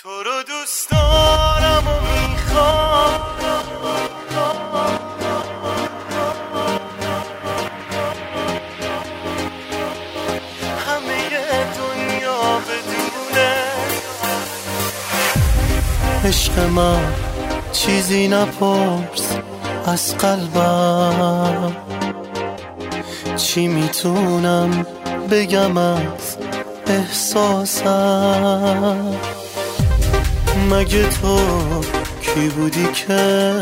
تو رو دوست دارم و میخوام، همه دنیا بدونه عشق من. چیزی نپرس از قلبم، چی میتونم بگم از احساسم. مگه تو کی بودی که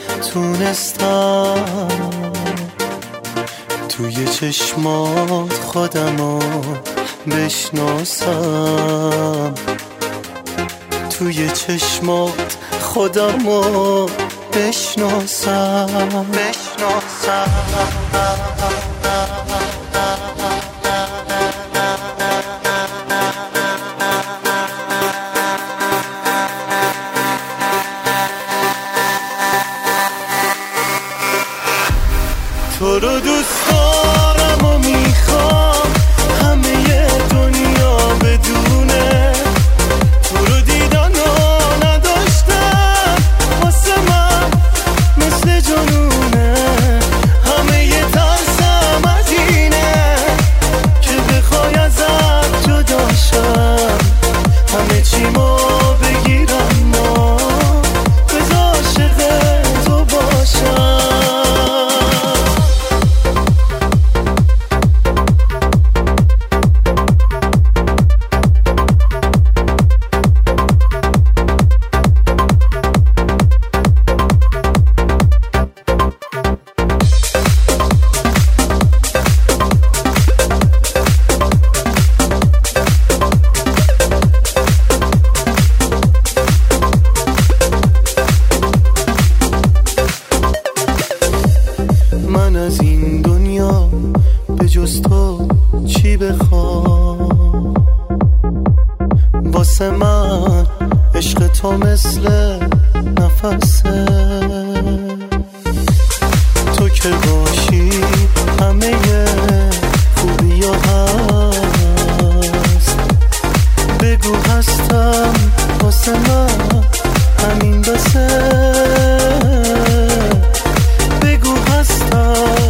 تونستم توی چشمات خودمو بشناسم، توی چشمات خودمو بشناسم. تو رو دوست دارم و میخوام، همه دنیا بدونه تو رو دیدن و نداشتم، واسه من مثل جنونه. همه ترسم از اینه که بخوای ازت جدا شم، همه چیمو بگیرم و بذار عاشق تو باشم. من از این دنیا به جز تو چی بخوام؟ واسه من عشق تو مثل نفسه، تو که باشی همه خوبی ها هست. بگو هستم واسه من همین بسه، بگو هستم